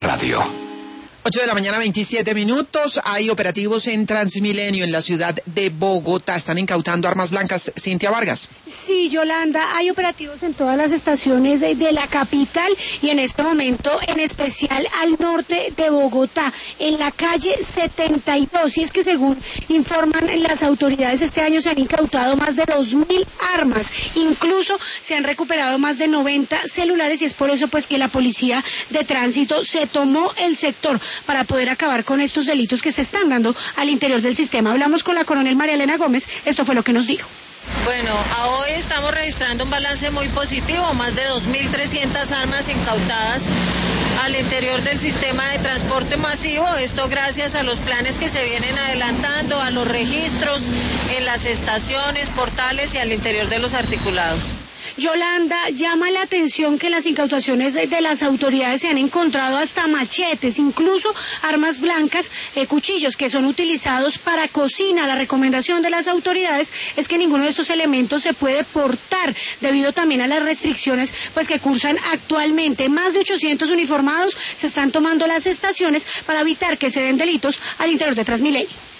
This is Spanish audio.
Radio. 8 de la mañana, 27 minutos. Hay operativos en Transmilenio, en la ciudad de Bogotá. Están incautando armas blancas. Cintia Vargas. Sí, Yolanda, hay operativos en todas las estaciones de la capital y en este momento en especial al norte de Bogotá, en la calle 72. Y es que según informan las autoridades, este año se han incautado más de 2.000 armas. Incluso se han recuperado más de 90 celulares y es por eso pues que la policía de tránsito se tomó el sector para poder acabar con estos delitos que se están dando al interior del sistema. Hablamos con la coronel María Elena Gómez, esto fue lo que nos dijo. Bueno, a hoy estamos registrando un balance muy positivo, más de 2.300 armas incautadas al interior del sistema de transporte masivo, esto gracias a los planes que se vienen adelantando, a los registros en las estaciones, portales y al interior de los articulados. Yolanda, llama la atención que en las incautaciones de las autoridades se han encontrado hasta machetes, incluso armas blancas, cuchillos que son utilizados para cocina. La recomendación de las autoridades es que ninguno de estos elementos se puede portar, debido también a las restricciones pues que cursan actualmente. Más de 800 uniformados se están tomando las estaciones para evitar que se den delitos al interior de Transmilenio.